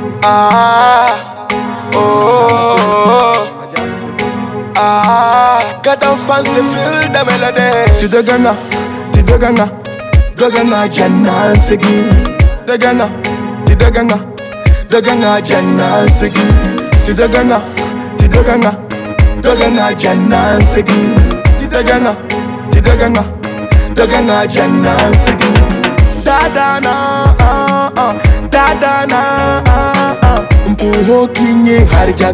Got them fancy feel the melody. To the ganga, Janna Segi. The ganga, Janna Segi. To the ganga, Janna Segi. To the ganga, Janna Segi. Da na, Mpuho kinye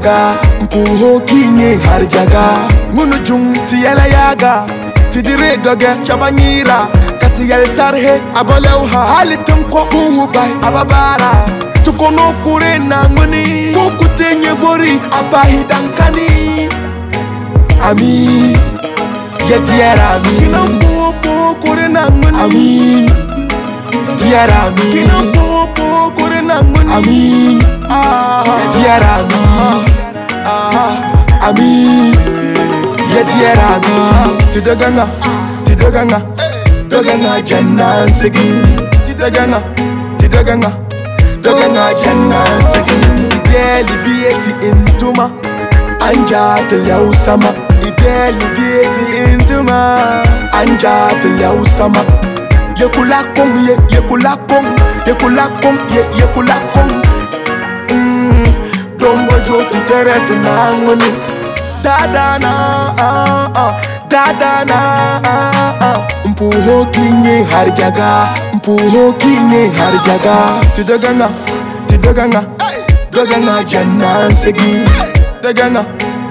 harjaga, Munu jung tiyala yaga, Tidire doge chabanyira, Katiyal tarhe abalewha, Halitum ko unhubai ababara, Tukono kure na nguni, Kukutenye vori abahi dankani. Ami, yetiera ami, Kinampo kure na nguni, Ami, tiara ami, Kinampo kure na nguni, Ami, tiara ami, yetiera ami. To the ganga, Janna Segi. To the ganga, Janna Segi. Ideli bieti intuma, anja telyau sama. Ideli bieti intuma, anja telyau sama. Yekulakong, Dombo joti teret na ngoni. Da na, Mpuho kinye harjaga. To the ganga, Janna Segi. The ganga,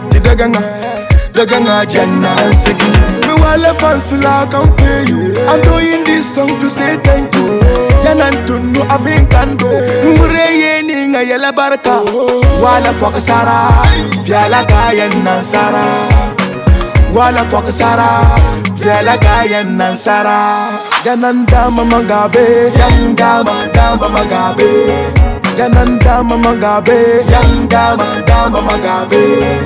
Janna Segi. Me wale fansula can pay you. I'm doing this song to say thank you. Yanantundu avinkando. Mureye ninga yela baraka. Wala pokasara, Vyala kaya nansara. Wala pokasara, Vyala kaya nansara. Yanandama magabe, Yandama magabe. Yanandama magabe, Yandama magabe.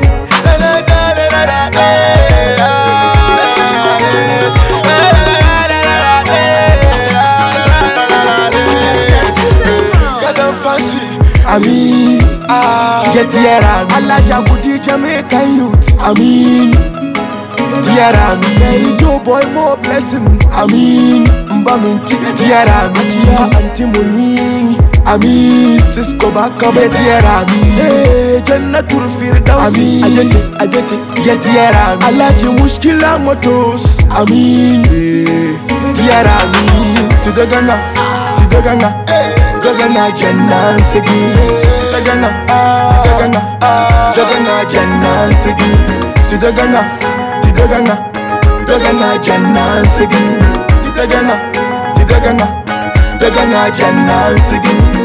Ami, yetiera ami, Alaja Budi Jamaican youth. Ami, tiara ami, Joe boy more blessing. Ami, Mbaminti tiara ami, Antimoni. Ami, Cisco baka yetiera ami. Janna turfir dausi. Ajete, yetiera ami, Alaji mushkila motos. Ami, tiara ami. To the ganga, Janna Segi. The ganga, Janna Segi. To the ganga, Janna Segi. To the ganga, Janna Segi.